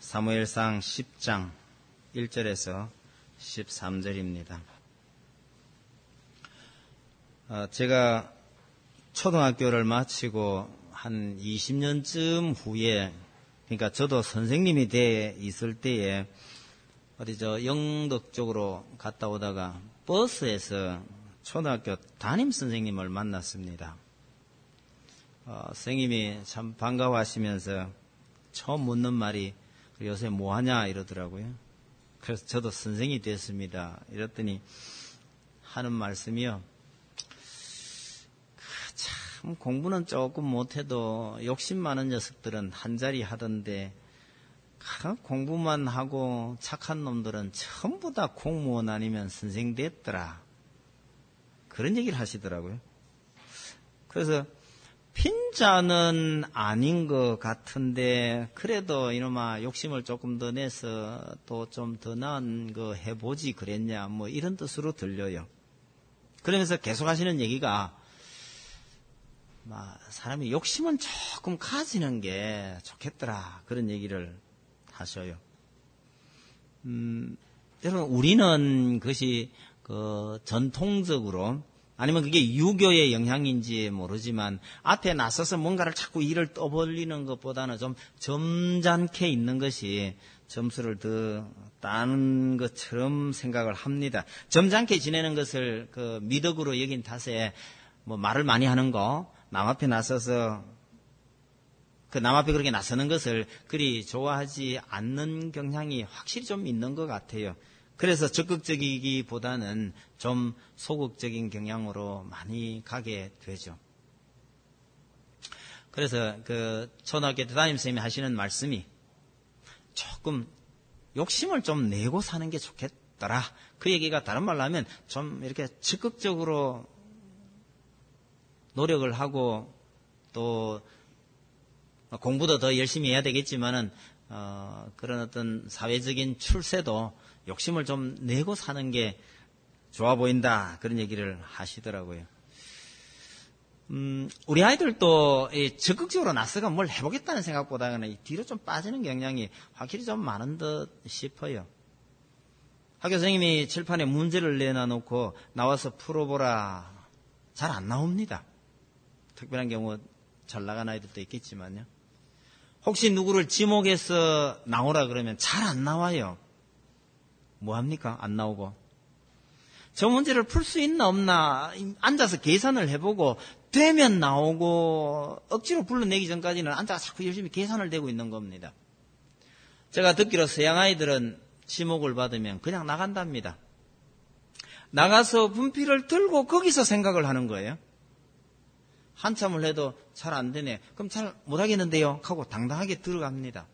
사무엘상 10장 1절에서 13절입니다. 제가 초등학교를 마치고 한 20년쯤 후에, 그러니까 저도 선생님이 돼 있을 때에 어디 영덕 쪽으로 갔다 오다가 버스에서 초등학교 담임 선생님을 만났습니다. 선생님이 참 반가워하시면서 처음 묻는 말이 요새 뭐하냐 이러더라고요. 그래서 저도 선생이 됐습니다. 이랬더니 하는 말씀이요. 참 공부는 조금 못해도 욕심 많은 녀석들은 한자리 하던데 공부만 하고 착한 놈들은 전부 다 공무원 아니면 선생 됐더라. 그런 얘기를 하시더라고요. 그래서 핀자는 아닌 것 같은데 그래도 이놈아 욕심을 조금 더 내서 또 좀 더 나은 거 해보지 그랬냐 뭐 이런 뜻으로 들려요. 그러면서 계속 하시는 얘기가 사람이 욕심은 조금 가지는 게 좋겠더라 그런 얘기를 하셔요. 여러분 우리는 그것이 전통적으로 아니면 그게 유교의 영향인지 모르지만 앞에 나서서 뭔가를 자꾸 일을 떠벌리는 것보다는 좀 점잖게 있는 것이 점수를 더 따는 것처럼 생각을 합니다. 점잖게 지내는 것을 미덕으로 여긴 탓에 말을 많이 하는 거, 남 앞에 나서서 남 앞에 그렇게 나서는 것을 그리 좋아하지 않는 경향이 확실히 좀 있는 것 같아요. 그래서 적극적이기보다는 좀 소극적인 경향으로 많이 가게 되죠. 그래서 초등학교 때 담임선생님이 하시는 말씀이 조금 욕심을 좀 내고 사는 게 좋겠더라. 그 얘기가 다른 말로 하면 좀 이렇게 적극적으로 노력을 하고 또 공부도 더 열심히 해야 되겠지만은 그런 어떤 사회적인 출세도 욕심을 좀 내고 사는 게 좋아 보인다. 그런 얘기를 하시더라고요. 우리 아이들도 적극적으로 나서가 뭘 해보겠다는 생각보다는 뒤로 좀 빠지는 경향이 확실히 좀 많은 듯 싶어요. 학교 선생님이 칠판에 문제를 내놔놓고 나와서 풀어보라. 잘 안 나옵니다. 특별한 경우 잘 나간 아이들도 있겠지만요. 혹시 누구를 지목해서 나오라 그러면 잘 안 나와요. 뭐합니까? 안 나오고. 저 문제를 풀 수 있나 없나 앉아서 계산을 해보고 되면 나오고 억지로 불러내기 전까지는 앉아서 자꾸 열심히 계산을 대고 있는 겁니다. 제가 듣기로 서양 아이들은 지목을 받으면 그냥 나간답니다. 나가서 분필을 들고 거기서 생각을 하는 거예요. 한참을 해도 잘 안 되네. 그럼 잘 못하겠는데요? 하고 당당하게 들어갑니다.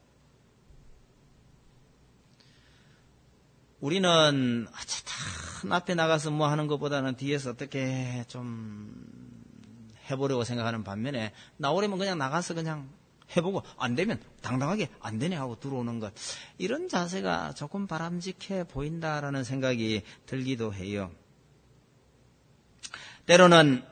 우리는 어쨌든 앞에 나가서 뭐 하는 것보다는 뒤에서 어떻게 좀 해보려고 생각하는 반면에 나오려면 그냥 나가서 그냥 해보고 안 되면 당당하게 안 되네 하고 들어오는 것. 이런 자세가 조금 바람직해 보인다라는 생각이 들기도 해요. 때로는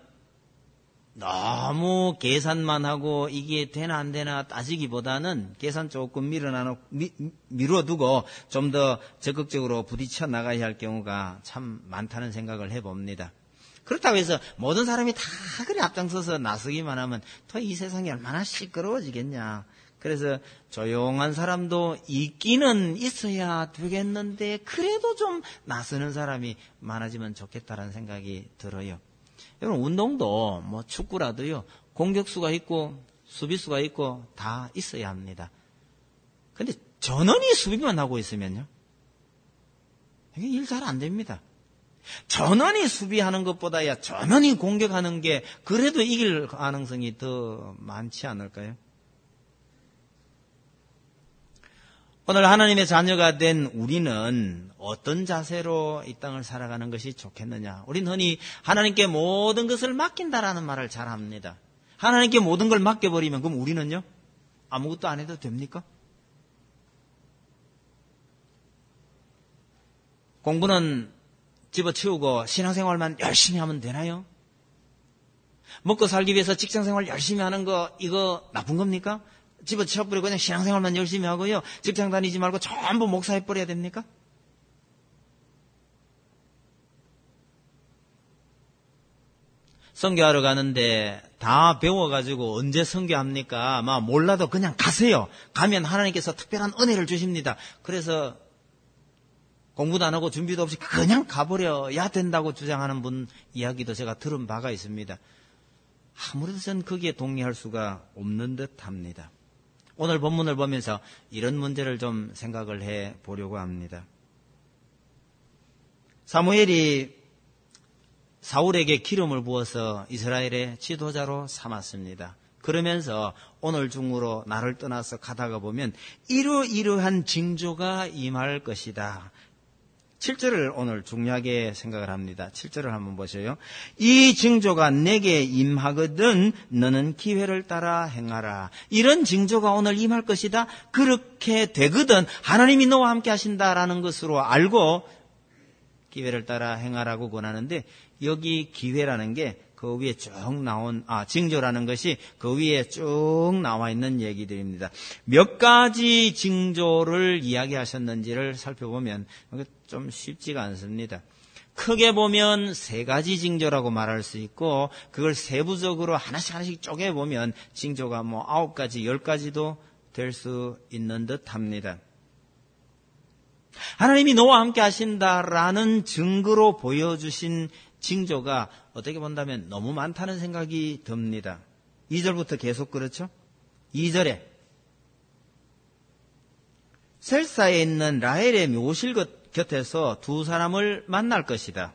너무 계산만 하고 이게 되나 안 되나 따지기보다는 계산 조금 미뤄두고 좀 더 적극적으로 부딪혀 나가야 할 경우가 참 많다는 생각을 해봅니다. 그렇다고 해서 모든 사람이 다 그래 앞장서서 나서기만 하면 또 이 세상이 얼마나 시끄러워지겠냐. 그래서 조용한 사람도 있기는 있어야 되겠는데 그래도 좀 나서는 사람이 많아지면 좋겠다라는 생각이 들어요. 여러분 운동도 축구라도요 공격수가 있고 수비수가 있고 다 있어야 합니다. 근데 전원이 수비만 하고 있으면요 이게 일 잘 안 됩니다. 전원이 수비하는 것보다야 전원이 공격하는 게 그래도 이길 가능성이 더 많지 않을까요? 오늘 하나님의 자녀가 된 우리는 어떤 자세로 이 땅을 살아가는 것이 좋겠느냐? 우리는 흔히 하나님께 모든 것을 맡긴다라는 말을 잘 합니다. 하나님께 모든 걸 맡겨버리면 그럼 우리는요? 아무것도 안 해도 됩니까? 공부는 집어치우고 신앙생활만 열심히 하면 되나요? 먹고 살기 위해서 직장생활 열심히 하는 거 이거 나쁜 겁니까? 집어치워버리고 그냥 신앙생활만 열심히 하고요. 직장 다니지 말고 전부 목사해버려야 됩니까? 선교하러 가는데 다 배워가지고 언제 선교합니까? 막 몰라도 그냥 가세요. 가면 하나님께서 특별한 은혜를 주십니다. 그래서 공부도 안 하고 준비도 없이 그냥 가버려야 된다고 주장하는 분 이야기도 제가 들은 바가 있습니다. 아무래도 전 거기에 동의할 수가 없는 듯 합니다. 오늘 본문을 보면서 이런 문제를 좀 생각을 해 보려고 합니다. 사무엘이 사울에게 기름을 부어서 이스라엘의 지도자로 삼았습니다. 그러면서 오늘 중으로 나를 떠나서 가다가 보면 이러이러한 징조가 임할 것이다. 7절을 오늘 중요하게 생각을 합니다. 7절을 한번 보세요. 이 징조가 내게 임하거든 너는 기회를 따라 행하라. 이런 징조가 오늘 임할 것이다. 그렇게 되거든 하나님이 너와 함께 하신다라는 것으로 알고 기회를 따라 행하라고 권하는데, 여기 기회라는 게 그 위에 쭉 나온, 징조라는 것이 그 위에 쭉 나와 있는 얘기들입니다. 몇 가지 징조를 이야기하셨는지를 살펴보면 좀 쉽지가 않습니다. 크게 보면 3가지 징조라고 말할 수 있고, 그걸 세부적으로 하나씩 쪼개보면 징조가 9가지, 10가지도 될 수 있는 듯 합니다. 하나님이 너와 함께 하신다라는 증거로 보여주신 징조가 어떻게 본다면 너무 많다는 생각이 듭니다. 2절부터 계속 그렇죠? 2절에 셀사에 있는 라헬의 묘실 곁에서 2 사람을 만날 것이다.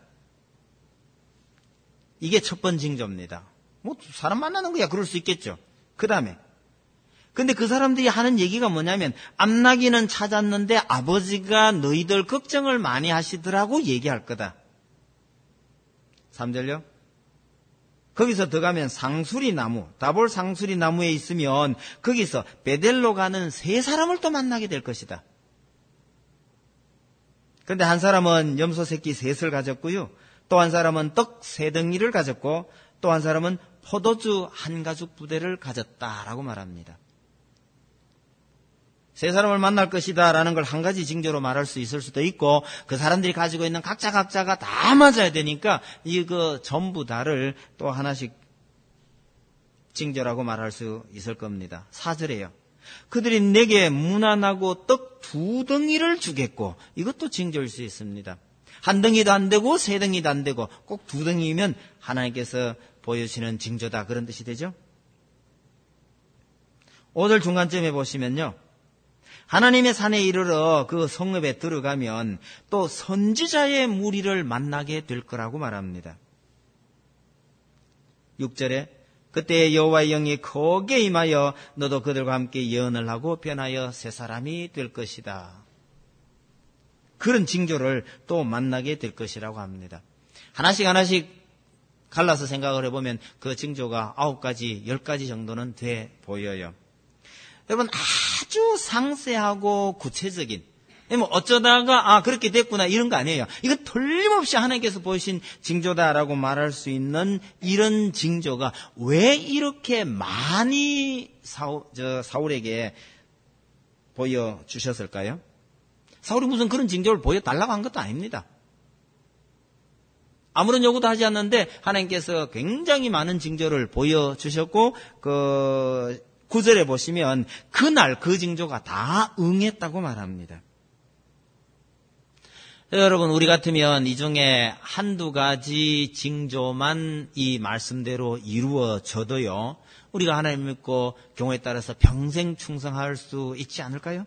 이게 첫 번째 징조입니다. 사람 만나는 거야 그럴 수 있겠죠. 그 다음에 근데 그 사람들이 하는 얘기가 뭐냐면 암나귀는 찾았는데 아버지가 너희들 걱정을 많이 하시더라고 얘기할 거다. 3절요. 거기서 더 가면 상수리 나무, 다볼 상수리 나무에 있으면 거기서 베델로 가는 3사람을 또 만나게 될 것이다. 그런데 한 사람은 염소 새끼 3을 가졌고요. 또 한 사람은 떡 3덩이를 가졌고 또 한 사람은 포도주 1가죽 부대를 가졌다라고 말합니다. 3사람을 만날 것이다 라는 걸 한 가지 징조로 말할 수 있을 수도 있고, 그 사람들이 가지고 있는 각자가 다 맞아야 되니까 이거 전부 다를 또 하나씩 징조라고 말할 수 있을 겁니다. 4절에요. 그들이 내게 무난하고 떡 2덩이를 주겠고, 이것도 징조일 수 있습니다. 1덩이도 안 되고 3덩이도 안 되고 꼭 2덩이면 하나님께서 보여주시는 징조다 그런 뜻이 되죠. 5절 중간쯤에 보시면요, 하나님의 산에 이르러 그 성읍에 들어가면 또 선지자의 무리를 만나게 될 거라고 말합니다. 6절에 그때 여호와의 영이 크게 임하여 너도 그들과 함께 예언을 하고 변하여 새 사람이 될 것이다. 그런 징조를 또 만나게 될 것이라고 합니다. 하나씩 갈라서 생각을 해보면 그 징조가 9가지, 10가지 정도는 돼 보여요. 여러분, 아주 상세하고 구체적인, 어쩌다가 그렇게 됐구나 이런 거 아니에요. 이거 틀림없이 하나님께서 보이신 징조다라고 말할 수 있는 이런 징조가 왜 이렇게 많이 사울에게 보여주셨을까요? 사울이 무슨 그런 징조를 보여달라고 한 것도 아닙니다. 아무런 요구도 하지 않는데 하나님께서 굉장히 많은 징조를 보여주셨고, 9절에 보시면 그날 그 징조가 다 응했다고 말합니다. 여러분, 우리 같으면 이 중에 1-2가지 징조만 이 말씀대로 이루어져도요, 우리가 하나님 믿고 경우에 따라서 평생 충성할 수 있지 않을까요?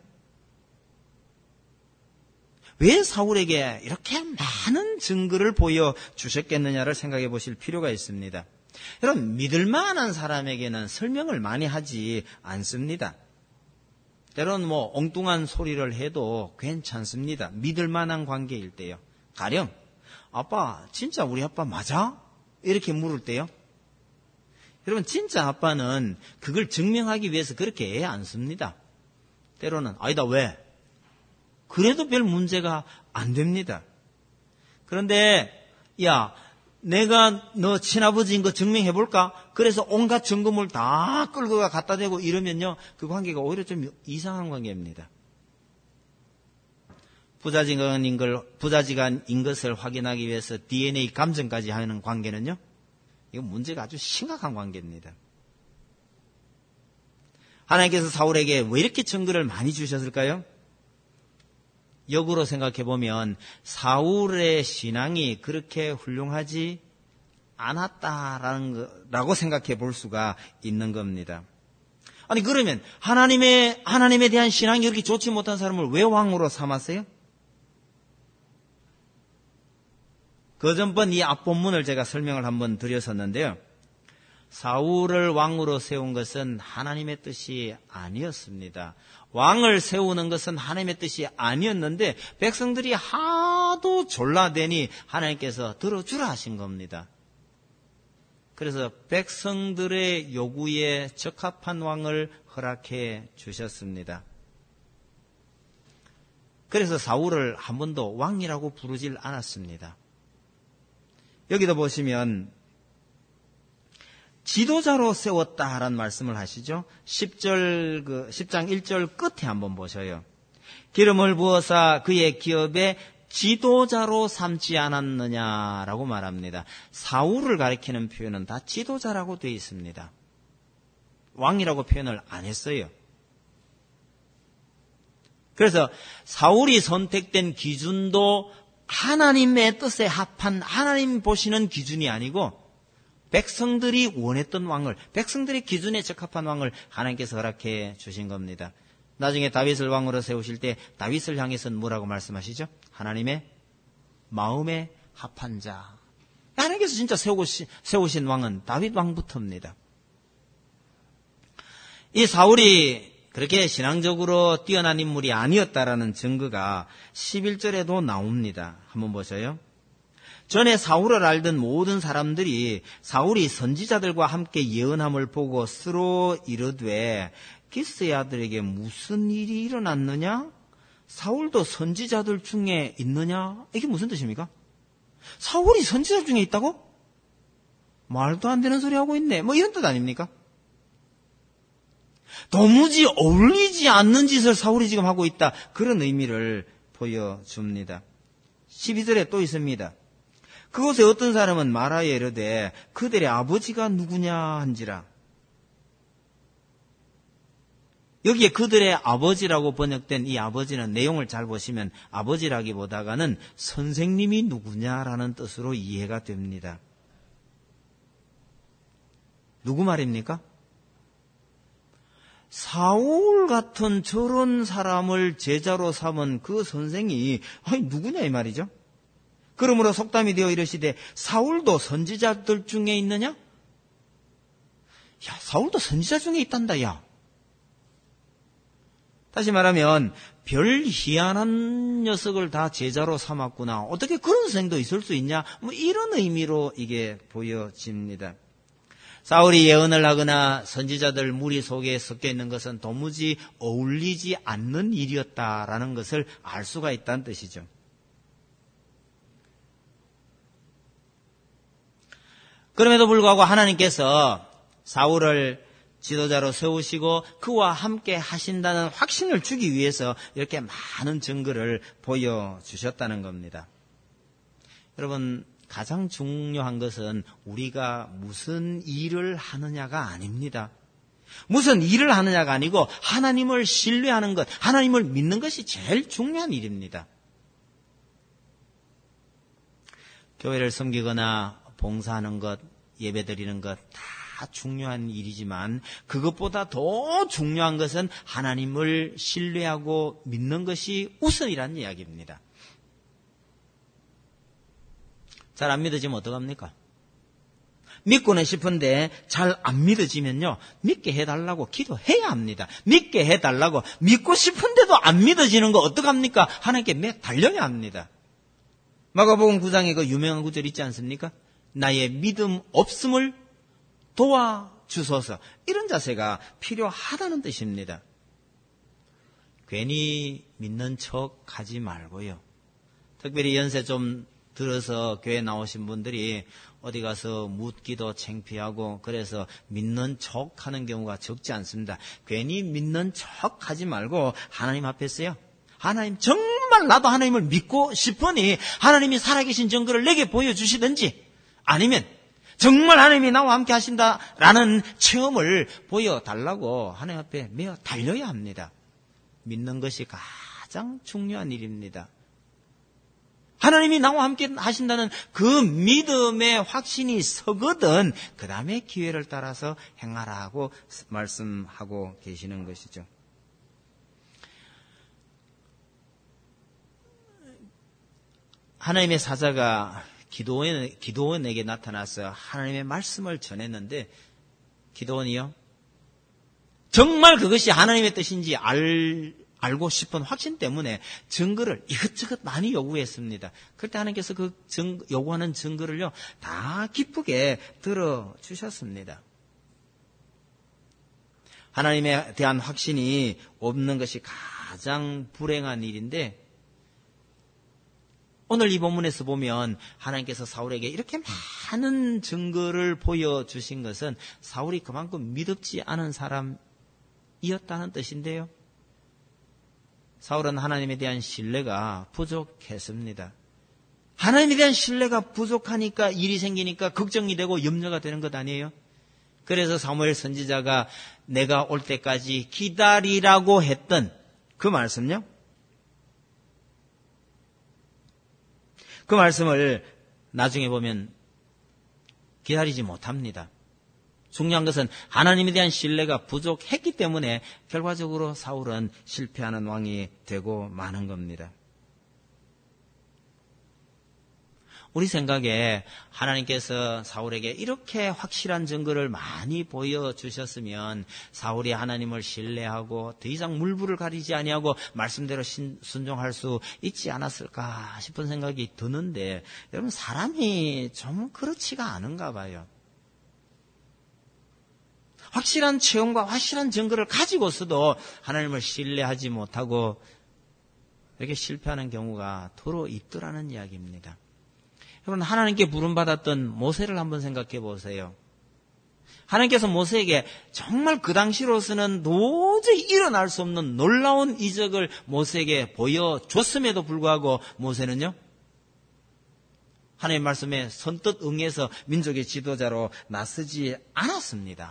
왜 사울에게 이렇게 많은 증거를 보여주셨겠느냐를 생각해 보실 필요가 있습니다. 여러분, 믿을 만한 사람에게는 설명을 많이 하지 않습니다. 때로는 엉뚱한 소리를 해도 괜찮습니다. 믿을 만한 관계일 때요. 가령 아빠, 진짜 우리 아빠 맞아? 이렇게 물을 때요. 여러분, 진짜 아빠는 그걸 증명하기 위해서 그렇게 애 안 씁니다. 때로는 아니다, 왜? 그래도 별 문제가 안 됩니다. 그런데 야, 내가 너 친아버지인 거 증명해볼까? 그래서 온갖 증거물 다 끌고 갖다 대고 이러면요, 그 관계가 오히려 좀 이상한 관계입니다. 부자지간인 것을 확인하기 위해서 DNA 감정까지 하는 관계는요, 이거 문제가 아주 심각한 관계입니다. 하나님께서 사울에게 왜 이렇게 증거를 많이 주셨을까요? 역으로 생각해 보면 사울의 신앙이 그렇게 훌륭하지 않았다라고 생각해 볼 수가 있는 겁니다. 아니 그러면 하나님에 대한 신앙이 그렇게 좋지 못한 사람을 왜 왕으로 삼았어요? 그 전번 이 앞본문을 제가 설명을 한번 드렸었는데요. 사울을 왕으로 세운 것은 하나님의 뜻이 아니었습니다. 왕을 세우는 것은 하나님의 뜻이 아니었는데 백성들이 하도 졸라대니 하나님께서 들어주라 하신 겁니다. 그래서 백성들의 요구에 적합한 왕을 허락해 주셨습니다. 그래서 사울을 한 번도 왕이라고 부르질 않았습니다. 여기도 보시면 지도자로 세웠다라는 말씀을 하시죠. 10장 1절 끝에 한번 보셔요. 기름을 부어서 그의 기업에 지도자로 삼지 않았느냐라고 말합니다. 사울을 가리키는 표현은 다 지도자라고 되어 있습니다. 왕이라고 표현을 안 했어요. 그래서 사울이 선택된 기준도 하나님의 뜻에 합한 하나님 보시는 기준이 아니고 백성들이 원했던 왕을, 백성들의 기준에 적합한 왕을 하나님께서 허락해 주신 겁니다. 나중에 다윗을 왕으로 세우실 때 다윗을 향해서는 뭐라고 말씀하시죠? 하나님의 마음에 합한 자. 하나님께서 진짜 세우신 왕은 다윗 왕부터입니다. 이 사울이 그렇게 신앙적으로 뛰어난 인물이 아니었다라는 증거가 11절에도 나옵니다. 한번 보셔요. 전에 사울을 알던 모든 사람들이 사울이 선지자들과 함께 예언함을 보고 서로 이르되 기스의 아들에게 무슨 일이 일어났느냐? 사울도 선지자들 중에 있느냐? 이게 무슨 뜻입니까? 사울이 선지자 중에 있다고? 말도 안 되는 소리 하고 있네. 뭐 이런 뜻 아닙니까? 도무지 어울리지 않는 짓을 사울이 지금 하고 있다. 그런 의미를 보여줍니다. 12절에 또 있습니다. 그곳에 어떤 사람은 말하여 이르되 그들의 아버지가 누구냐 한지라. 여기에 그들의 아버지라고 번역된 이 아버지는 내용을 잘 보시면 아버지라기보다는 선생님이 누구냐라는 뜻으로 이해가 됩니다. 누구 말입니까? 사울 같은 저런 사람을 제자로 삼은 그 선생이 누구냐 이 말이죠. 그러므로 속담이 되어 이르시되 사울도 선지자들 중에 있느냐? 야, 사울도 선지자 중에 있단다, 야. 다시 말하면 별 희한한 녀석을 다 제자로 삼았구나. 어떻게 그런 선생도 있을 수 있냐? 뭐 이런 의미로 이게 보여집니다. 사울이 예언을 하거나 선지자들 무리 속에 섞여 있는 것은 도무지 어울리지 않는 일이었다라는 것을 알 수가 있다는 뜻이죠. 그럼에도 불구하고 하나님께서 사울을 지도자로 세우시고 그와 함께 하신다는 확신을 주기 위해서 이렇게 많은 증거를 보여주셨다는 겁니다. 여러분, 가장 중요한 것은 우리가 무슨 일을 하느냐가 아닙니다. 무슨 일을 하느냐가 아니고 하나님을 신뢰하는 것, 하나님을 믿는 것이 제일 중요한 일입니다. 교회를 섬기거나 봉사하는 것, 예배드리는 것 다 중요한 일이지만 그것보다 더 중요한 것은 하나님을 신뢰하고 믿는 것이 우선이라는 이야기입니다. 잘 안 믿어지면 어떡합니까? 믿고는 싶은데 잘 안 믿어지면요, 믿게 해달라고 기도해야 합니다. 믿게 해달라고 믿고 싶은데도 안 믿어지는 거 어떡합니까? 하나님께 매 달려야 합니다. 마가복음 9장에 그 유명한 구절 있지 않습니까? 나의 믿음 없음을 도와주소서. 이런 자세가 필요하다는 뜻입니다. 괜히 믿는 척 하지 말고요. 특별히 연세 좀 들어서 교회 나오신 분들이 어디 가서 묻기도 창피하고 그래서 믿는 척하는 경우가 적지 않습니다. 괜히 믿는 척하지 말고 하나님 앞에서요. 하나님 정말 나도 하나님을 믿고 싶으니 하나님이 살아계신 증거를 내게 보여주시든지 아니면 정말 하나님이 나와 함께 하신다라는 체험을 보여달라고 하나님 앞에 매어 달려야 합니다. 믿는 것이 가장 중요한 일입니다. 하나님이 나와 함께 하신다는 그 믿음의 확신이 서거든 그 다음에 기회를 따라서 행하라고 말씀하고 계시는 것이죠. 하나님의 사자가 기도원에게 나타나서 하나님의 말씀을 전했는데 기도원이요 정말 그것이 하나님의 뜻인지 알고 싶은 확신 때문에 증거를 이것저것 많이 요구했습니다. 그때 하나님께서 그 요구하는 증거를요 다 기쁘게 들어주셨습니다. 하나님에 대한 확신이 없는 것이 가장 불행한 일인데 오늘 이 본문에서 보면 하나님께서 사울에게 이렇게 많은 증거를 보여주신 것은 사울이 그만큼 믿음지 않은 사람이었다는 뜻인데요. 사울은 하나님에 대한 신뢰가 부족했습니다. 하나님에 대한 신뢰가 부족하니까 일이 생기니까 걱정이 되고 염려가 되는 것 아니에요? 그래서 사무엘 선지자가 내가 올 때까지 기다리라고 했던 그 말씀요. 그 말씀을 나중에 보면 기다리지 못합니다. 중요한 것은 하나님에 대한 신뢰가 부족했기 때문에 결과적으로 사울은 실패하는 왕이 되고 마는 겁니다. 우리 생각에 하나님께서 사울에게 이렇게 확실한 증거를 많이 보여주셨으면 사울이 하나님을 신뢰하고 더 이상 물불을 가리지 아니하고 말씀대로 순종할 수 있지 않았을까 싶은 생각이 드는데 여러분 사람이 좀 그렇지가 않은가 봐요. 확실한 체험과 확실한 증거를 가지고서도 하나님을 신뢰하지 못하고 이렇게 실패하는 경우가 더러 있더라는 이야기입니다. 여러분 하나님께 부름받았던 모세를 한번 생각해 보세요. 하나님께서 모세에게 정말 그 당시로서는 도저히 일어날 수 없는 놀라운 이적을 모세에게 보여줬음에도 불구하고 모세는요. 하나님의 말씀에 선뜻 응해서 민족의 지도자로 나서지 않았습니다.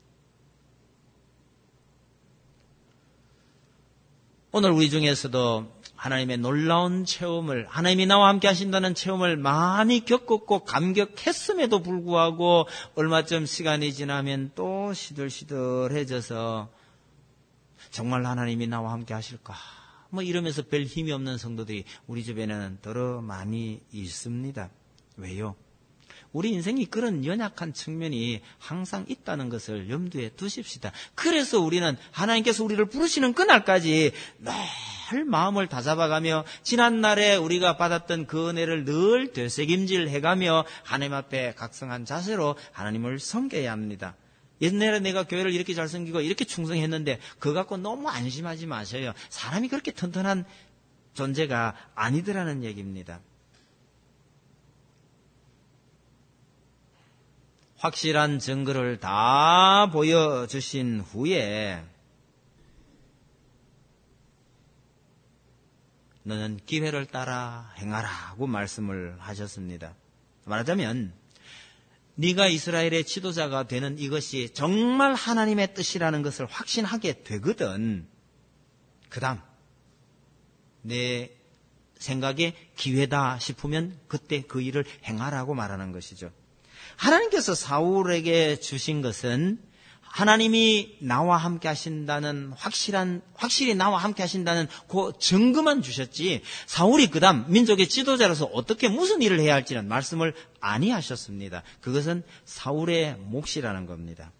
오늘 우리 중에서도 하나님의 놀라운 체험을 하나님이 나와 함께 하신다는 체험을 많이 겪었고 감격했음에도 불구하고 얼마쯤 시간이 지나면 또 시들시들해져서 정말 하나님이 나와 함께 하실까 뭐 이러면서 별 힘이 없는 성도들이 우리 주변에는 더러 많이 있습니다. 왜요? 우리 인생이 그런 연약한 측면이 항상 있다는 것을 염두에 두십시다. 그래서 우리는 하나님께서 우리를 부르시는 그날까지 늘 마음을 다잡아가며 지난날에 우리가 받았던 그 은혜를 늘 되새김질해가며 하나님 앞에 각성한 자세로 하나님을 섬겨야 합니다. 옛날에 내가 교회를 이렇게 잘 섬기고 이렇게 충성했는데 그거 갖고 너무 안심하지 마셔요. 사람이 그렇게 튼튼한 존재가 아니더라는 얘기입니다. 확실한 증거를 다 보여주신 후에 너는 기회를 따라 행하라고 말씀을 하셨습니다. 말하자면 네가 이스라엘의 지도자가 되는 이것이 정말 하나님의 뜻이라는 것을 확신하게 되거든. 그 다음 내 생각에 기회다 싶으면 그때 그 일을 행하라고 말하는 것이죠. 하나님께서 사울에게 주신 것은 하나님이 나와 함께 하신다는 확실히 나와 함께 하신다는 그 증거만 주셨지 사울이 그 다음 민족의 지도자로서 어떻게 무슨 일을 해야 할지는 말씀을 아니하셨습니다. 그것은 사울의 몫이라는 겁니다.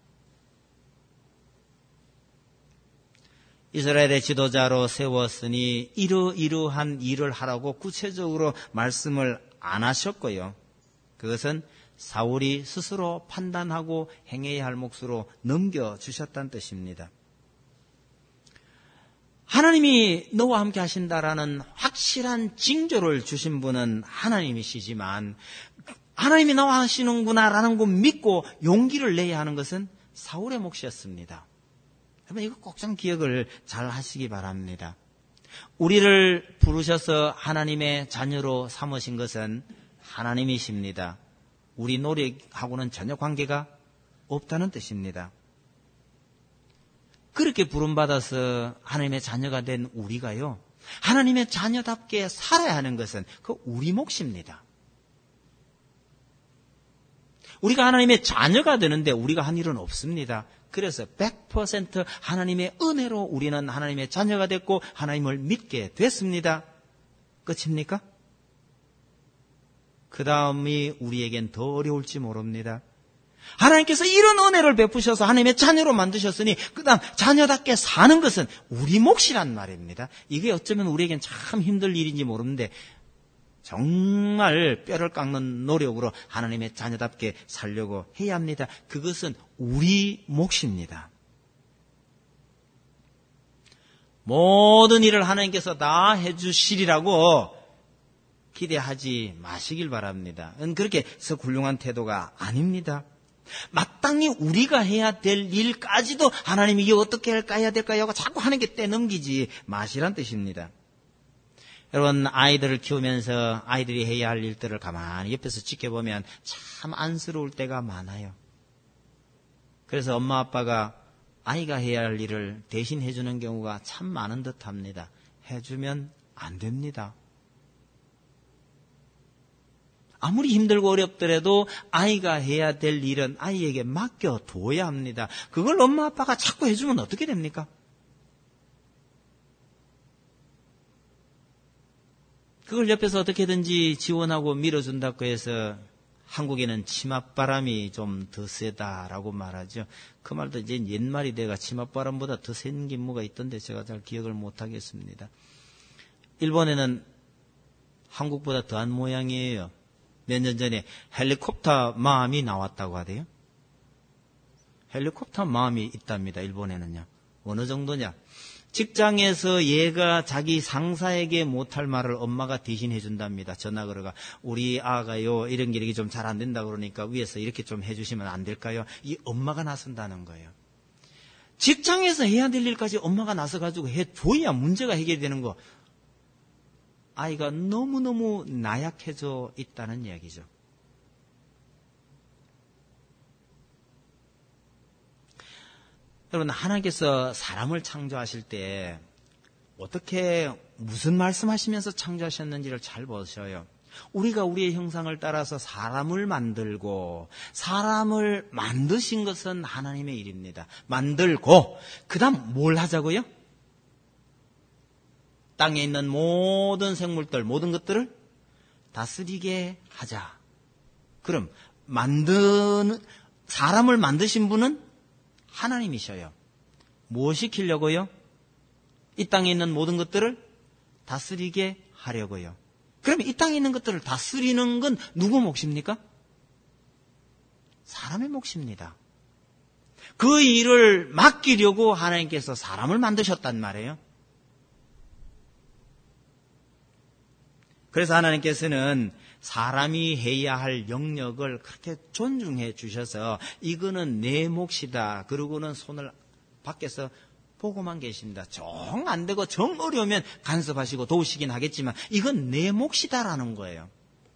이스라엘의 지도자로 세웠으니 이러이러한 일을 하라고 구체적으로 말씀을 안 하셨고요. 그것은 사울이 스스로 판단하고 행해야 할 몫으로 넘겨주셨다는 뜻입니다. 하나님이 너와 함께 하신다라는 확실한 징조를 주신 분은 하나님이시지만 하나님이 나와 하시는구나라는 거 믿고 용기를 내야 하는 것은 사울의 몫이었습니다. 여러분 이거 꼭 좀 기억을 잘 하시기 바랍니다. 우리를 부르셔서 하나님의 자녀로 삼으신 것은 하나님이십니다. 우리 노력하고는 전혀 관계가 없다는 뜻입니다. 그렇게 부름받아서 하나님의 자녀가 된 우리가요, 하나님의 자녀답게 살아야 하는 것은 그 우리 몫입니다. 우리가 하나님의 자녀가 되는데 우리가 한 일은 없습니다. 그래서 100% 하나님의 은혜로 우리는 하나님의 자녀가 됐고 하나님을 믿게 됐습니다. 끝입니까? 그 다음이 우리에겐 더 어려울지 모릅니다. 하나님께서 이런 은혜를 베푸셔서 하나님의 자녀로 만드셨으니 그 다음 자녀답게 사는 것은 우리 몫이란 말입니다. 이게 어쩌면 우리에겐 참 힘들 일인지 모르는데 정말 뼈를 깎는 노력으로 하나님의 자녀답게 살려고 해야 합니다. 그것은 우리 몫입니다. 모든 일을 하나님께서 다 해주시리라고 기대하지 마시길 바랍니다. 그렇게 해서 훌륭한 태도가 아닙니다. 마땅히 우리가 해야 될 일까지도 하나님이 이게 어떻게 할까 해야 될까요? 하고 자꾸 하는 게 떼넘기지 마시란 뜻입니다. 여러분 아이들을 키우면서 아이들이 해야 할 일들을 가만히 옆에서 지켜보면 참 안쓰러울 때가 많아요. 그래서 엄마 아빠가 아이가 해야 할 일을 대신 해주는 경우가 참 많은 듯합니다. 해주면 안 됩니다. 아무리 힘들고 어렵더라도 아이가 해야 될 일은 아이에게 맡겨둬야 합니다. 그걸 엄마 아빠가 자꾸 해주면 어떻게 됩니까? 그걸 옆에서 어떻게든지 지원하고 밀어준다고 해서 한국에는 치맛바람이 좀 더 세다라고 말하죠. 그 말도 이제 옛말이 돼가 치맛바람보다 더 센 게 뭐가 있던데 제가 잘 기억을 못하겠습니다. 일본에는 한국보다 더한 모양이에요. 몇 년 전에 헬리콥터 맘이 나왔다고 하대요. 헬리콥터 맘이 있답니다. 일본에는요. 어느 정도냐. 직장에서 얘가 자기 상사에게 못할 말을 엄마가 대신 해준답니다. 전화 걸어가 우리 아가요 이런 게 이렇게 좀 잘 안 된다 그러니까 위에서 이렇게 좀 해주시면 안 될까요? 이 엄마가 나선다는 거예요. 직장에서 해야 될 일까지 엄마가 나서가지고 해줘야 문제가 해결되는 거. 아이가 너무너무 나약해져 있다는 이야기죠. 여러분 하나님께서 사람을 창조하실 때 어떻게 무슨 말씀하시면서 창조하셨는지를 잘 보셔요. 우리가 우리의 형상을 따라서 사람을 만들고 사람을 만드신 것은 하나님의 일입니다. 만들고 그 다음 뭘 하자고요? 땅에 있는 모든 생물들, 모든 것들을 다스리게 하자. 그럼 사람을 만드신 분은 하나님이셔요. 뭐 시키려고요? 이 땅에 있는 모든 것들을 다스리게 하려고요. 그러면 이 땅에 있는 것들을 다스리는 건 누구 몫입니까? 사람의 몫입니다. 그 일을 맡기려고 하나님께서 사람을 만드셨단 말이에요. 그래서 하나님께서는 사람이 해야 할 영역을 그렇게 존중해 주셔서 이거는 내 몫이다. 그러고는 손을 밖에서 보고만 계십니다. 정 안 되고 정 어려우면 간섭하시고 도우시긴 하겠지만 이건 내 몫이다라는 거예요.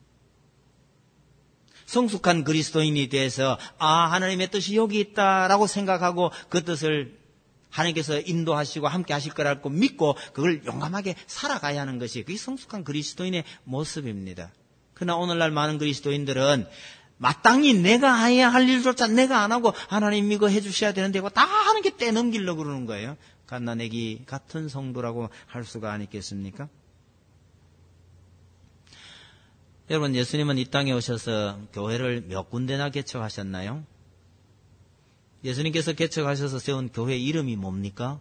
성숙한 그리스도인이 돼서 하나님의 뜻이 여기 있다라고 생각하고 그 뜻을 하나님께서 인도하시고 함께 하실 거라고 믿고 그걸 용감하게 살아가야 하는 것이 그게 성숙한 그리스도인의 모습입니다. 그러나 오늘날 많은 그리스도인들은 마땅히 내가 해야 할 일조차 내가 안 하고 하나님 이거 해주셔야 되는데 다 하는 게 떼넘기려고 그러는 거예요. 갓난애기 같은 성도라고 할 수가 아니겠습니까? 여러분 예수님은 이 땅에 오셔서 교회를 몇 군데나 개척하셨나요? 예수님께서 개척하셔서 세운 교회 이름이 뭡니까?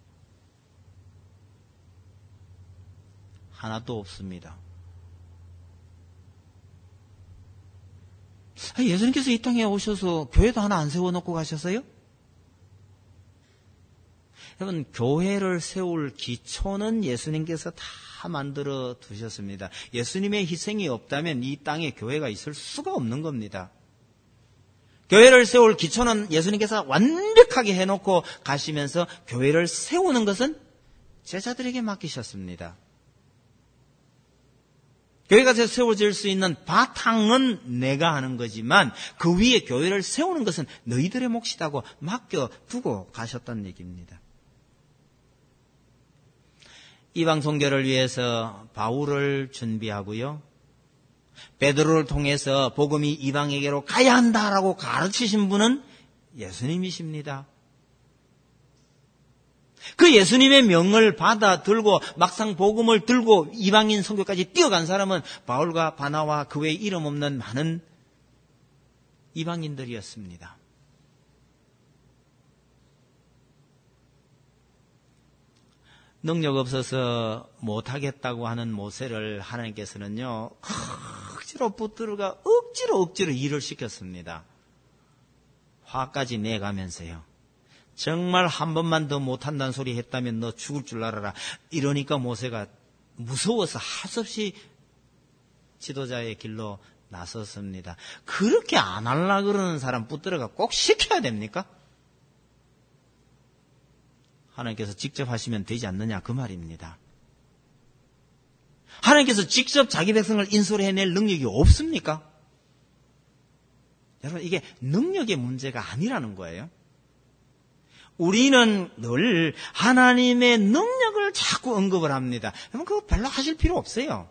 하나도 없습니다. 예수님께서 이 땅에 오셔서 교회도 하나 안 세워놓고 가셨어요? 여러분, 교회를 세울 기초는 예수님께서 다 만들어 두셨습니다. 예수님의 희생이 없다면 이 땅에 교회가 있을 수가 없는 겁니다. 교회를 세울 기초는 예수님께서 완벽하게 해놓고 가시면서 교회를 세우는 것은 제자들에게 맡기셨습니다. 교회가 세워질 수 있는 바탕은 내가 하는 거지만 그 위에 교회를 세우는 것은 너희들의 몫이라고 맡겨두고 가셨다는 얘기입니다. 이방 선교를 위해서 바울을 준비하고요. 베드로를 통해서 복음이 이방에게로 가야 한다라고 가르치신 분은 예수님이십니다. 그 예수님의 명을 받아 들고 막상 복음을 들고 이방인 선교까지 뛰어간 사람은 바울과 바나와 그 외에 이름 없는 많은 이방인들이었습니다. 능력 없어서 못하겠다고 하는 모세를 하나님께서는요, 억지로 붙들어가 억지로 일을 시켰습니다. 화까지 내가면서요. 정말 한 번만 더 못한다는 소리 했다면 너 죽을 줄 알아라. 이러니까 모세가 무서워서 할 수 없이 지도자의 길로 나섰습니다. 그렇게 안 하려고 그러는 사람 붙들어가 꼭 시켜야 됩니까? 하나님께서 직접 하시면 되지 않느냐 그 말입니다. 하나님께서 직접 자기 백성을 인솔해낼 능력이 없습니까? 여러분, 이게 능력의 문제가 아니라는 거예요. 우리는 늘 하나님의 능력을 자꾸 언급을 합니다. 여러분, 그거 별로 하실 필요 없어요.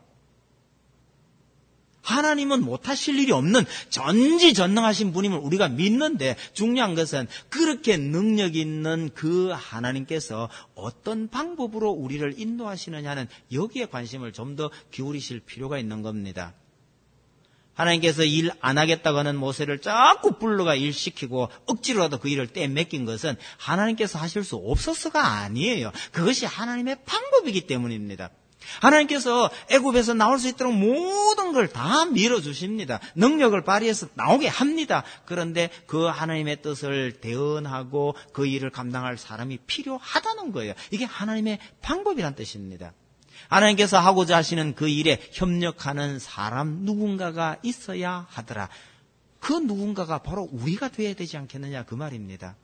하나님은 못하실 일이 없는 전지전능하신 분임을 우리가 믿는데 중요한 것은 그렇게 능력 있는 그 하나님께서 어떤 방법으로 우리를 인도하시느냐는 여기에 관심을 좀 더 기울이실 필요가 있는 겁니다. 하나님께서 일 안 하겠다고 하는 모세를 자꾸 불러가 일시키고 억지로라도 그 일을 떼매긴 것은 하나님께서 하실 수 없어서가 아니에요. 그것이 하나님의 방법이기 때문입니다. 하나님께서 애굽에서 나올 수 있도록 모든 걸 다 밀어주십니다. 능력을 발휘해서 나오게 합니다. 그런데 그 하나님의 뜻을 대언하고 그 일을 감당할 사람이 필요하다는 거예요. 이게 하나님의 방법이란 뜻입니다. 하나님께서 하고자 하시는 그 일에 협력하는 사람 누군가가 있어야 하더라. 그 누군가가 바로 우리가 되어야 되지 않겠느냐 그 말입니다.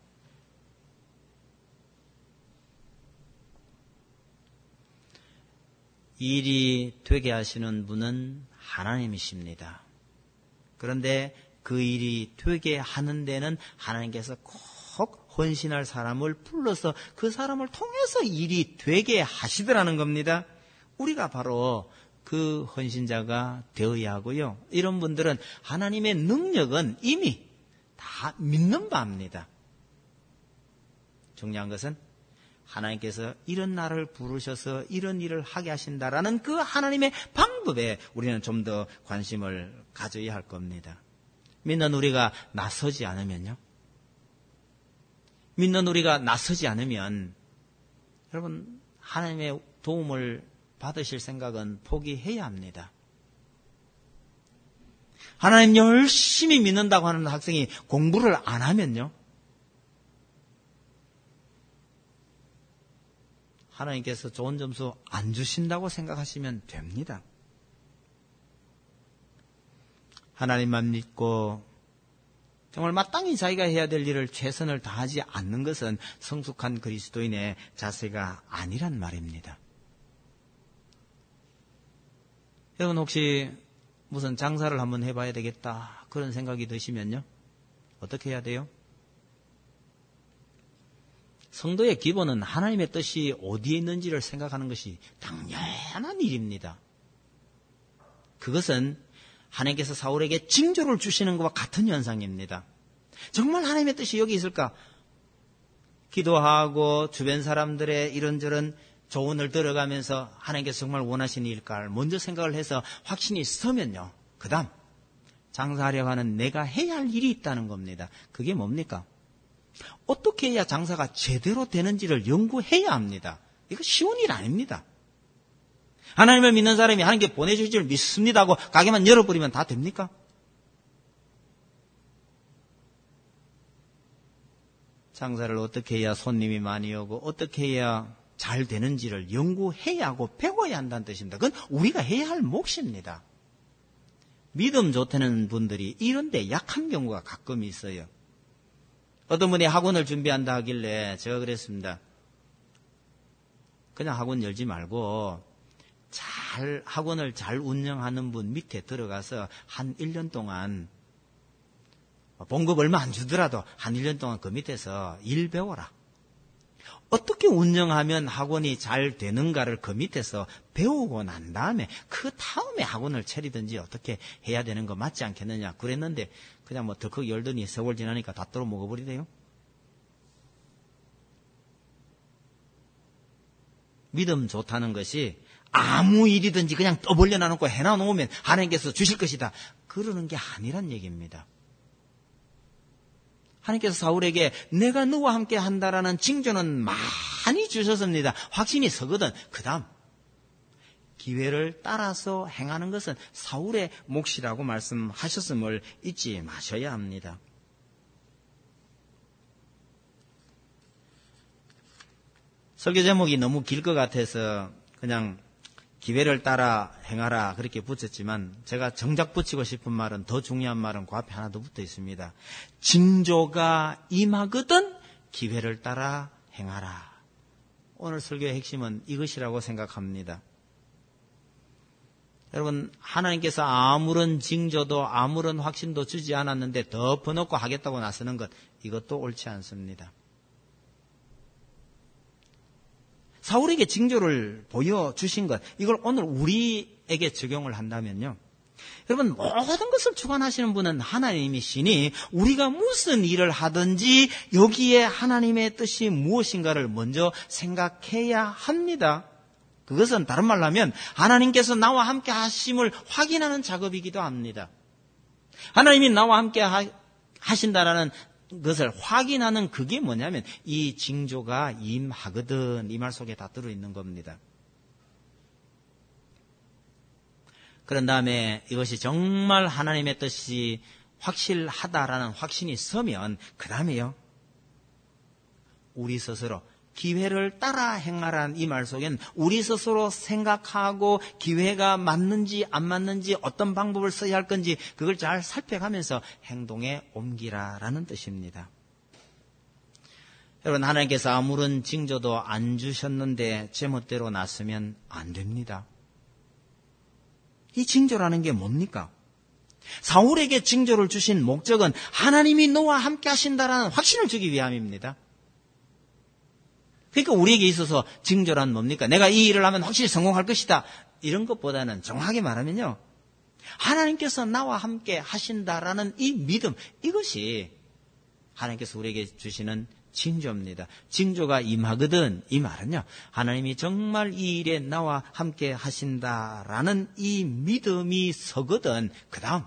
일이 되게 하시는 분은 하나님이십니다. 그런데 그 일이 되게 하는 데는 하나님께서 꼭 헌신할 사람을 불러서 그 사람을 통해서 일이 되게 하시더라는 겁니다. 우리가 바로 그 헌신자가 되어야 하고요. 이런 분들은 하나님의 능력은 이미 다 믿는 바입니다. 중요한 것은 하나님께서 이런 나를 부르셔서 이런 일을 하게 하신다라는 그 하나님의 방법에 우리는 좀 더 관심을 가져야 할 겁니다. 믿는 우리가 나서지 않으면요. 믿는 우리가 나서지 않으면 여러분 하나님의 도움을 받으실 생각은 포기해야 합니다. 하나님 열심히 믿는다고 하는 학생이 공부를 안 하면요. 하나님께서 좋은 점수 안 주신다고 생각하시면 됩니다. 하나님만 믿고 정말 마땅히 자기가 해야 될 일을 최선을 다하지 않는 것은 성숙한 그리스도인의 자세가 아니란 말입니다. 여러분 혹시 무슨 장사를 한번 해봐야 되겠다 그런 생각이 드시면요. 어떻게 해야 돼요? 성도의 기본은 하나님의 뜻이 어디에 있는지를 생각하는 것이 당연한 일입니다. 그것은 하나님께서 사울에게 징조를 주시는 것과 같은 현상입니다. 정말 하나님의 뜻이 여기 있을까? 기도하고 주변 사람들의 이런저런 조언을 들어가면서 하나님께서 정말 원하시는 일일까 먼저 생각을 해서 확신이 서면요. 그 다음 장사하려고 하는 내가 해야 할 일이 있다는 겁니다. 그게 뭡니까? 어떻게 해야 장사가 제대로 되는지를 연구해야 합니다. 이거 쉬운 일 아닙니다. 하나님을 믿는 사람이 하나님께 보내주실 줄 믿습니다 하고 가게만 열어버리면 다 됩니까? 장사를 어떻게 해야 손님이 많이 오고 어떻게 해야 잘 되는지를 연구해야 하고 배워야 한다는 뜻입니다. 그건 우리가 해야 할 몫입니다. 믿음 좋다는 분들이 이런데 약한 경우가 가끔 있어요. 어떤 분이 학원을 준비한다 하길래 제가 그랬습니다. 그냥 학원 열지 말고 학원을 잘 운영하는 분 밑에 들어가서 한 1년 동안 봉급 얼마 안 주더라도 한 1년 동안 그 밑에서 일 배워라. 어떻게 운영하면 학원이 잘 되는가를 그 밑에서 배우고 난 다음에 그 다음에 학원을 차리든지 어떻게 해야 되는 거 맞지 않겠느냐 그랬는데 그냥 뭐 덜컥 열더니 세월 지나니까 다 떨어 먹어버리대요. 믿음 좋다는 것이 아무 일이든지 그냥 떠벌려 놔놓고 해놔놓으면 하나님께서 주실 것이다. 그러는 게 아니란 얘기입니다. 하나님께서 사울에게 내가 너와 함께 한다라는 징조는 많이 주셨습니다. 확신이 서거든. 그 다음 기회를 따라서 행하는 것은 사울의 몫이라고 말씀하셨음을 잊지 마셔야 합니다. 설교 제목이 너무 길 것 같아서 그냥 기회를 따라 행하라 그렇게 붙였지만 제가 정작 붙이고 싶은 말은 더 중요한 말은 그 앞에 하나 더 붙어 있습니다. 징조가 임하거든 기회를 따라 행하라. 오늘 설교의 핵심은 이것이라고 생각합니다. 여러분 하나님께서 아무런 징조도 아무런 확신도 주지 않았는데 덮어놓고 하겠다고 나서는 것 이것도 옳지 않습니다. 사울에게 징조를 보여주신 것, 이걸 오늘 우리에게 적용을 한다면요. 여러분, 모든 것을 주관하시는 분은 하나님이시니 우리가 무슨 일을 하든지 여기에 하나님의 뜻이 무엇인가를 먼저 생각해야 합니다. 그것은 다른 말로 하면 하나님께서 나와 함께 하심을 확인하는 작업이기도 합니다. 하나님이 나와 함께 하신다라는 것을 확인하는 그게 뭐냐면 이 징조가 임하거든 이 말 속에 다 들어있는 겁니다. 그런 다음에 이것이 정말 하나님의 뜻이 확실하다라는 확신이 서면 그 다음에요. 우리 스스로 기회를 따라 행하라는 이 말 속엔 우리 스스로 생각하고 기회가 맞는지 안 맞는지 어떤 방법을 써야 할 건지 그걸 잘 살펴가면서 행동에 옮기라라는 뜻입니다. 여러분 하나님께서 아무런 징조도 안 주셨는데 제멋대로 났으면 안 됩니다. 이 징조라는 게 뭡니까? 사울에게 징조를 주신 목적은 하나님이 너와 함께 하신다라는 확신을 주기 위함입니다. 그러니까 우리에게 있어서 징조란 뭡니까? 내가 이 일을 하면 확실히 성공할 것이다. 이런 것보다는 정확하게 말하면요. 하나님께서 나와 함께 하신다라는 이 믿음, 이것이 하나님께서 우리에게 주시는 징조입니다. 징조가 임하거든 이 말은요. 하나님이 정말 이 일에 나와 함께 하신다라는 이 믿음이 서거든 그 다음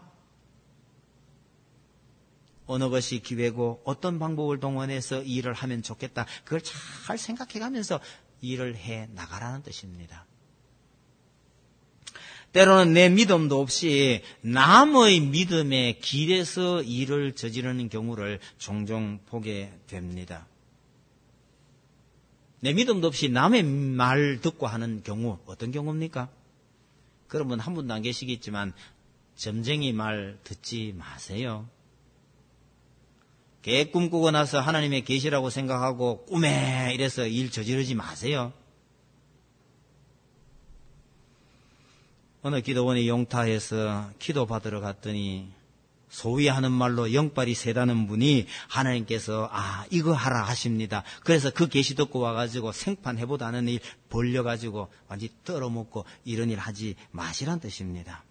어느 것이 기회고 어떤 방법을 동원해서 이 일을 하면 좋겠다. 그걸 잘 생각해가면서 일을 해 나가라는 뜻입니다. 때로는 내 믿음도 없이 남의 믿음에 기대서 일을 저지르는 경우를 종종 보게 됩니다. 내 믿음도 없이 남의 말 듣고 하는 경우 어떤 경우입니까? 그런 분 한 분도 안 계시겠지만 점쟁이 말 듣지 마세요. 계획 꿈꾸고 나서 하나님의 계시라고 생각하고 꿈에 이래서 일 저지르지 마세요. 어느 기도원이 용타에서 기도받으러 갔더니 소위 하는 말로 영빨이 세다는 분이 하나님께서 이거 하라 하십니다. 그래서 그 계시 듣고 와가지고 생판 해보다는 일 벌려가지고 완전히 떨어먹고 이런 일 하지 마시란 뜻입니다.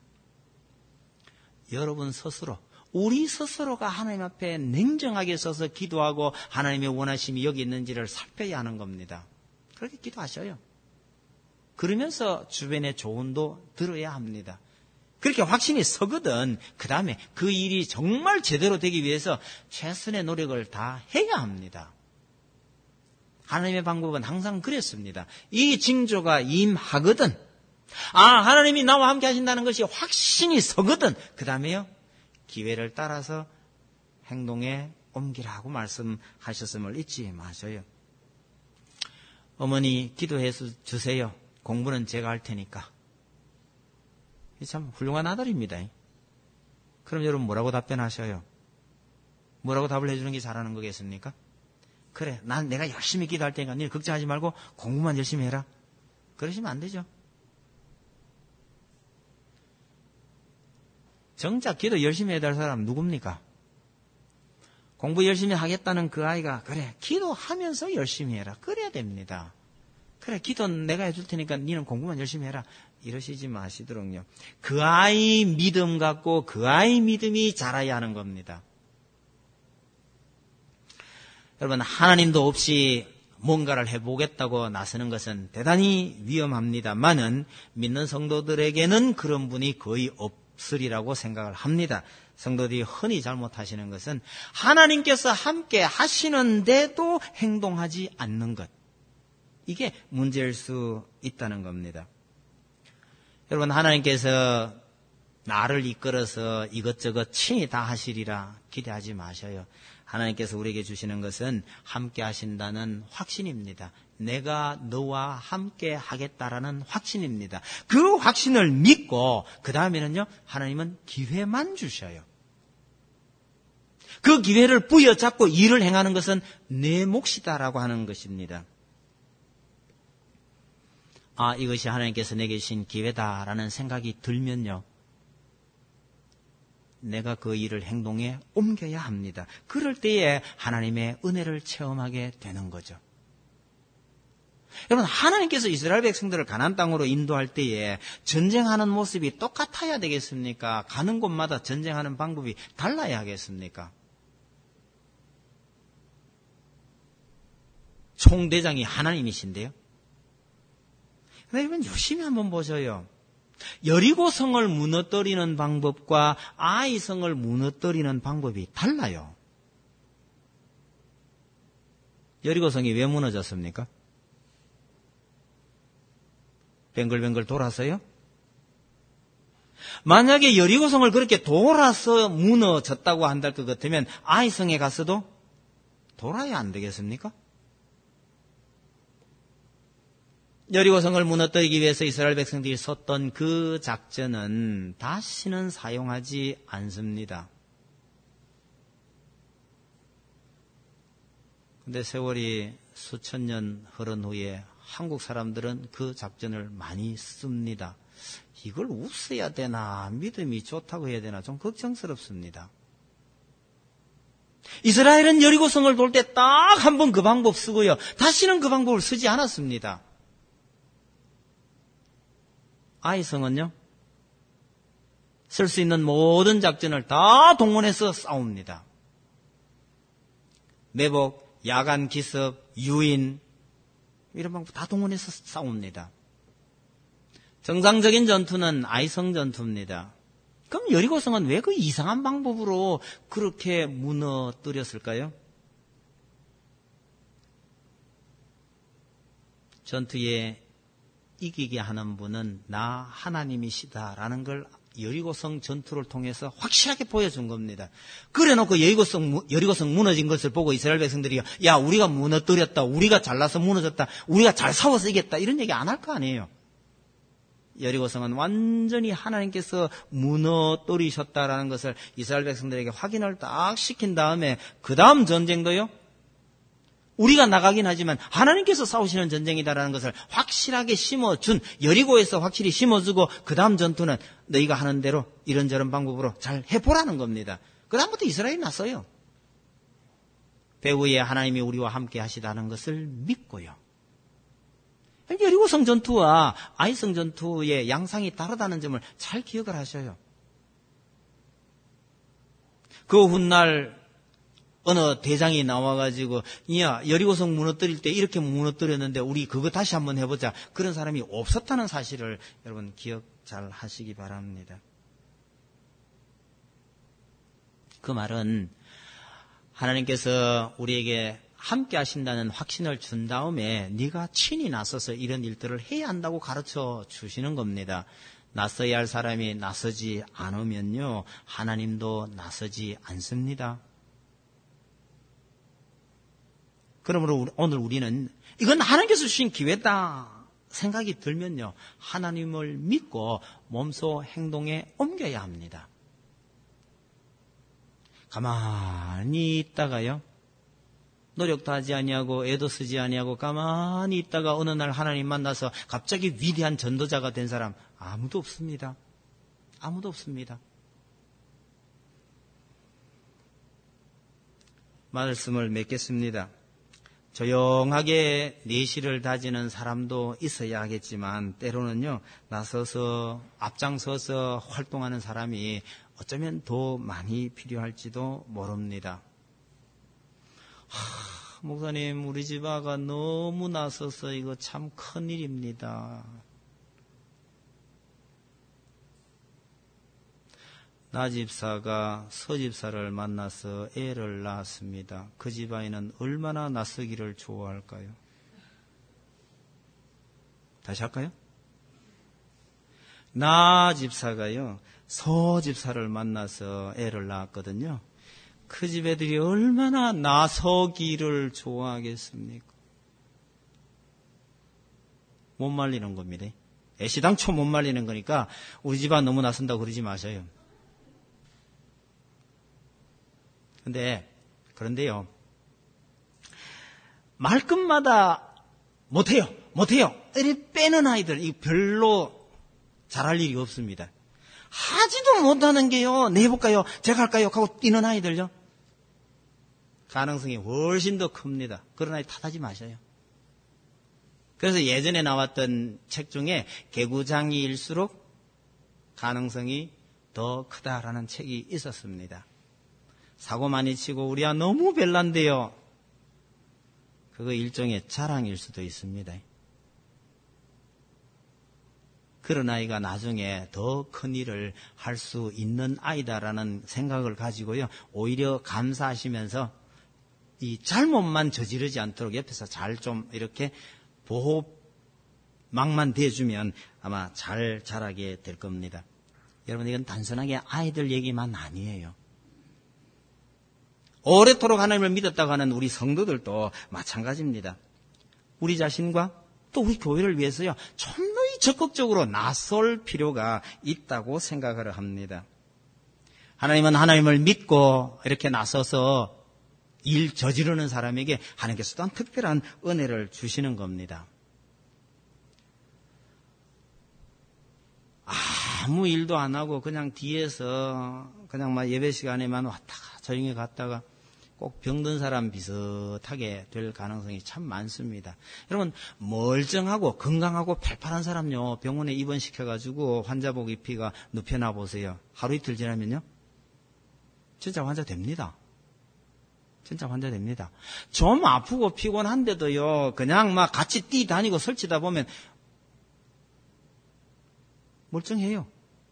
여러분 스스로 우리 스스로가 하나님 앞에 냉정하게 서서 기도하고 하나님의 원하심이 여기 있는지를 살펴야 하는 겁니다. 그렇게 기도하셔요. 그러면서 주변의 조언도 들어야 합니다. 그렇게 확신이 서거든 그 다음에 그 일이 정말 제대로 되기 위해서 최선의 노력을 다 해야 합니다. 하나님의 방법은 항상 그랬습니다. 이 징조가 임하거든 하나님이 나와 함께 하신다는 것이 확신이 서거든 그 다음에요. 기회를 따라서 행동에 옮기라고 말씀하셨음을 잊지 마셔요. 어머니 기도해 주세요. 공부는 제가 할 테니까. 참 훌륭한 아들입니다. 그럼 여러분 뭐라고 답변하셔요? 뭐라고 답을 해주는 게 잘하는 거겠습니까? 그래, 내가 열심히 기도할 테니까 니 걱정하지 말고 공부만 열심히 해라. 그러시면 안 되죠. 정작 기도 열심히 해야 될 사람 누굽니까? 공부 열심히 하겠다는 그 아이가 그래 기도하면서 열심히 해라. 그래야 됩니다. 그래 기도 내가 해줄 테니까 니는 공부만 열심히 해라. 이러시지 마시도록요. 그 아이 믿음 갖고 그 아이 믿음이 자라야 하는 겁니다. 여러분 하나님도 없이 뭔가를 해보겠다고 나서는 것은 대단히 위험합니다만은 믿는 성도들에게는 그런 분이 거의 없으리라고 생각을 합니다. 성도들이 흔히 잘못하시는 것은 하나님께서 함께 하시는데도 행동하지 않는 것. 이게 문제일 수 있다는 겁니다. 여러분 하나님께서 나를 이끌어서 이것저것 친히 다 하시리라 기대하지 마셔요. 하나님께서 우리에게 주시는 것은 함께 하신다는 확신입니다. 내가 너와 함께 하겠다라는 확신입니다. 그 확신을 믿고 그 다음에는요 하나님은 기회만 주셔요. 그 기회를 부여잡고 일을 행하는 것은 내 몫이다라고 하는 것입니다. 이것이 하나님께서 내게 주신 기회다라는 생각이 들면요. 내가 그 일을 행동에 옮겨야 합니다. 그럴 때에 하나님의 은혜를 체험하게 되는 거죠. 여러분 하나님께서 이스라엘 백성들을 가나안 땅으로 인도할 때에 전쟁하는 모습이 똑같아야 되겠습니까? 가는 곳마다 전쟁하는 방법이 달라야 하겠습니까? 총대장이 하나님이신데요. 근데 여러분 열심히 한번 보셔요. 여리고성을 무너뜨리는 방법과 아이성을 무너뜨리는 방법이 달라요. 여리고성이 왜 무너졌습니까? 뱅글뱅글 돌아서요? 만약에 여리고성을 그렇게 돌아서 무너졌다고 한달 것 같으면 아이성에 가서도 돌아야 안 되겠습니까? 여리고성을 무너뜨리기 위해서 이스라엘 백성들이 썼던 그 작전은 다시는 사용하지 않습니다. 그런데 세월이 수천 년 흐른 후에 한국 사람들은 그 작전을 많이 씁니다. 이걸 웃어야 되나 믿음이 좋다고 해야 되나 좀 걱정스럽습니다. 이스라엘은 여리고성을 돌 때 딱 한 번 그 방법 쓰고요. 다시는 그 방법을 쓰지 않았습니다. 아이성은요, 쓸 수 있는 모든 작전을 다 동원해서 싸웁니다. 매복, 야간 기습, 유인, 이런 방법 다 동원해서 싸웁니다. 정상적인 전투는 아이성 전투입니다. 그럼 여리고성은 왜 그 이상한 방법으로 그렇게 무너뜨렸을까요? 전투에 이기게 하는 분은 나 하나님이시다라는 걸 여리고성 전투를 통해서 확실하게 보여준 겁니다. 그래놓고 여리고성 무너진 것을 보고 이스라엘 백성들이 야 우리가 무너뜨렸다, 우리가 잘나서 무너졌다, 우리가 잘 싸워서 이겼다 이런 얘기 안 할 거 아니에요. 여리고성은 완전히 하나님께서 무너뜨리셨다라는 것을 이스라엘 백성들에게 확인을 딱 시킨 다음에 그 다음 전쟁도요. 우리가 나가긴 하지만 하나님께서 싸우시는 전쟁이다라는 것을 확실하게 심어준, 여리고에서 확실히 심어주고 그 다음 전투는 너희가 하는 대로 이런저런 방법으로 잘 해보라는 겁니다. 그 다음부터 이스라엘이 났어요. 배후에 하나님이 우리와 함께 하시다는 것을 믿고요. 여리고성 전투와 아이성 전투의 양상이 다르다는 점을 잘 기억을 하셔요. 그 훗날 어느 대장이 나와가지고 야 여리고성 무너뜨릴 때 이렇게 무너뜨렸는데 우리 그거 다시 한번 해보자. 그런 사람이 없었다는 사실을 여러분 기억 잘 하시기 바랍니다. 그 말은 하나님께서 우리에게 함께 하신다는 확신을 준 다음에 네가 친히 나서서 이런 일들을 해야 한다고 가르쳐 주시는 겁니다. 나서야 할 사람이 나서지 않으면요 하나님도 나서지 않습니다. 그러므로 오늘 우리는 이건 하나님께서 주신 기회다 생각이 들면요, 하나님을 믿고 몸소 행동에 옮겨야 합니다. 가만히 있다가요, 노력도 하지 아니하고 애도 쓰지 아니하고 가만히 있다가 어느 날 하나님 만나서 갑자기 위대한 전도자가 된 사람 아무도 없습니다. 아무도 없습니다. 말씀을 맺겠습니다. 조용하게 내실을 다지는 사람도 있어야 하겠지만 때로는요, 나서서 앞장서서 활동하는 사람이 어쩌면 더 많이 필요할지도 모릅니다. 목사님, 우리 집 아가 너무 나서서 이거 참 큰일입니다. 나 집사가 서 집사를 만나서 애를 낳았습니다. 그 집아이는 얼마나 나서기를 좋아할까요? 다시 할까요? 나 집사가요, 서 집사를 만나서 애를 낳았거든요. 그 집 애들이 얼마나 나서기를 좋아하겠습니까? 못 말리는 겁니다. 애시당초 못 말리는 거니까 우리 집안 너무 나선다고 그러지 마셔요. 그런데요, 말끝마다 못해요. 이렇게 빼는 아이들, 이 별로 잘할 일이 없습니다. 하지도 못하는 게요, 내볼까요? 제가 할까요? 하고 뛰는 아이들요, 가능성이 훨씬 더 큽니다. 그런 아이 탓하지 마셔요. 그래서 예전에 나왔던 책 중에 개구장이일수록 가능성이 더 크다라는 책이 있었습니다. 사고 많이 치고 우리 아 너무 별난데요. 그거 일종의 자랑일 수도 있습니다. 그런 아이가 나중에 더 큰 일을 할 수 있는 아이다라는 생각을 가지고요, 오히려 감사하시면서 이 잘못만 저지르지 않도록 옆에서 잘 좀 이렇게 보호막만 대주면 아마 잘 자라게 될 겁니다. 여러분, 이건 단순하게 아이들 얘기만 아니에요. 오래도록 하나님을 믿었다고 하는 우리 성도들도 마찬가지입니다. 우리 자신과 또 우리 교회를 위해서요, 정말 적극적으로 나설 필요가 있다고 생각을 합니다. 하나님은 하나님을 믿고 이렇게 나서서 일 저지르는 사람에게 하나님께서 또한 특별한 은혜를 주시는 겁니다. 아무 일도 안 하고 그냥 뒤에서 그냥 막 예배 시간에만 왔다가 조용히 갔다가 꼭 병든 사람 비슷하게 될 가능성이 참 많습니다. 여러분, 멀쩡하고 건강하고 팔팔한 사람요, 병원에 입원시켜가지고 환자복 입히가 눕혀놔 보세요. 하루 이틀 지나면요, 진짜 환자 됩니다. 진짜 환자 됩니다. 좀 아프고 피곤한데도요, 그냥 막 같이 뛰다니고 설치다 보면 멀쩡해요.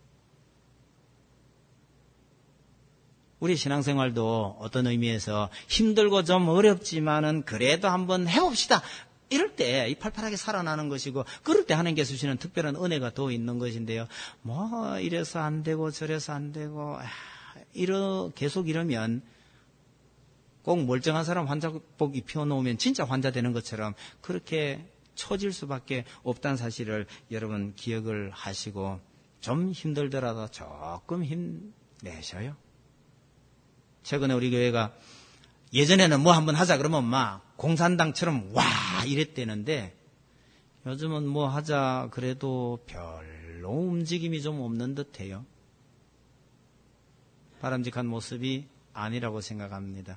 우리 신앙생활도 어떤 의미에서 힘들고 좀 어렵지만은 그래도 한번 해봅시다. 이럴 때 이 팔팔하게 살아나는 것이고, 그럴 때 하나님께서 주시는 특별한 은혜가 더 있는 것인데요. 뭐 이래서 안 되고 저래서 안 되고 계속 이러면 꼭 멀쩡한 사람 환자복 입혀놓으면 진짜 환자 되는 것처럼 그렇게 처질 수밖에 없다는 사실을 여러분 기억을 하시고, 좀 힘들더라도 조금 힘내셔요. 최근에 우리 교회가 예전에는 뭐 한번 하자 그러면 막 공산당처럼 와 이랬대는데, 요즘은 뭐 하자 그래도 별로 움직임이 좀 없는 듯해요. 바람직한 모습이 아니라고 생각합니다.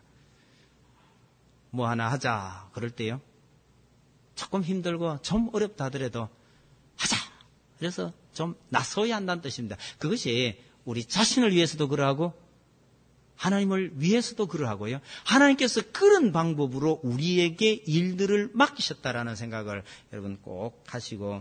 뭐 하나 하자 그럴 때요, 조금 힘들고 좀 어렵다 하더라도 하자, 그래서 좀 나서야 한다는 뜻입니다. 그것이 우리 자신을 위해서도 그러하고 하나님을 위해서도 그러하고요, 하나님께서 그런 방법으로 우리에게 일들을 맡기셨다라는 생각을 여러분 꼭 하시고,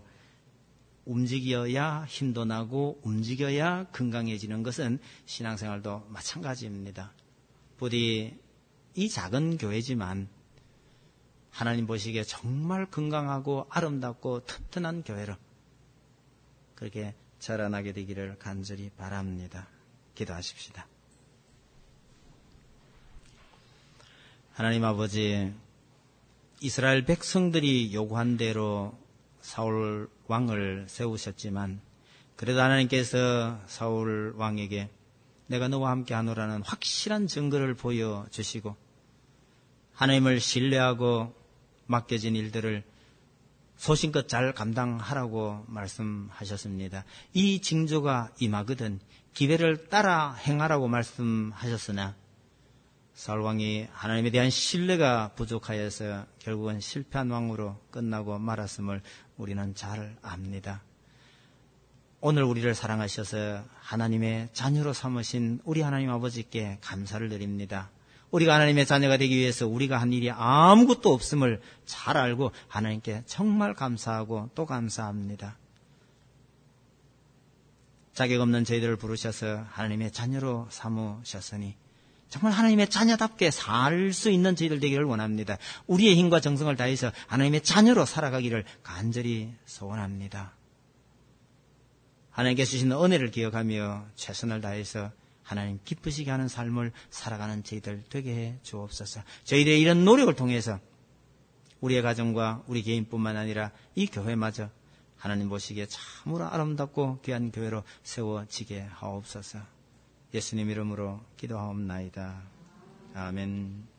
움직여야 힘도 나고 움직여야 건강해지는 것은 신앙생활도 마찬가지입니다. 부디 이 작은 교회지만 하나님 보시기에 정말 건강하고 아름답고 튼튼한 교회로 그렇게 자라나게 되기를 간절히 바랍니다. 기도하십시다. 하나님 아버지, 이스라엘 백성들이 요구한 대로 사울 왕을 세우셨지만 그래도 하나님께서 사울 왕에게 내가 너와 함께 하노라는 확실한 증거를 보여주시고 하나님을 신뢰하고 맡겨진 일들을 소신껏 잘 감당하라고 말씀하셨습니다. 이 징조가 임하거든 기회를 따라 행하라고 말씀하셨으나 사울왕이 하나님에 대한 신뢰가 부족하여서 결국은 실패한 왕으로 끝나고 말았음을 우리는 잘 압니다. 오늘 우리를 사랑하셔서 하나님의 자녀로 삼으신 우리 하나님 아버지께 감사를 드립니다. 우리가 하나님의 자녀가 되기 위해서 우리가 한 일이 아무것도 없음을 잘 알고 하나님께 정말 감사하고 또 감사합니다. 자격 없는 저희들을 부르셔서 하나님의 자녀로 삼으셨으니 정말 하나님의 자녀답게 살 수 있는 저희들 되기를 원합니다. 우리의 힘과 정성을 다해서 하나님의 자녀로 살아가기를 간절히 소원합니다. 하나님께 주신 은혜를 기억하며 최선을 다해서 하나님 기쁘시게 하는 삶을 살아가는 저희들 되게 해 주옵소서. 저희들의 이런 노력을 통해서 우리의 가정과 우리 개인뿐만 아니라 이 교회마저 하나님 보시기에 참으로 아름답고 귀한 교회로 세워지게 하옵소서. 예수님 이름으로 기도하옵나이다. 아멘.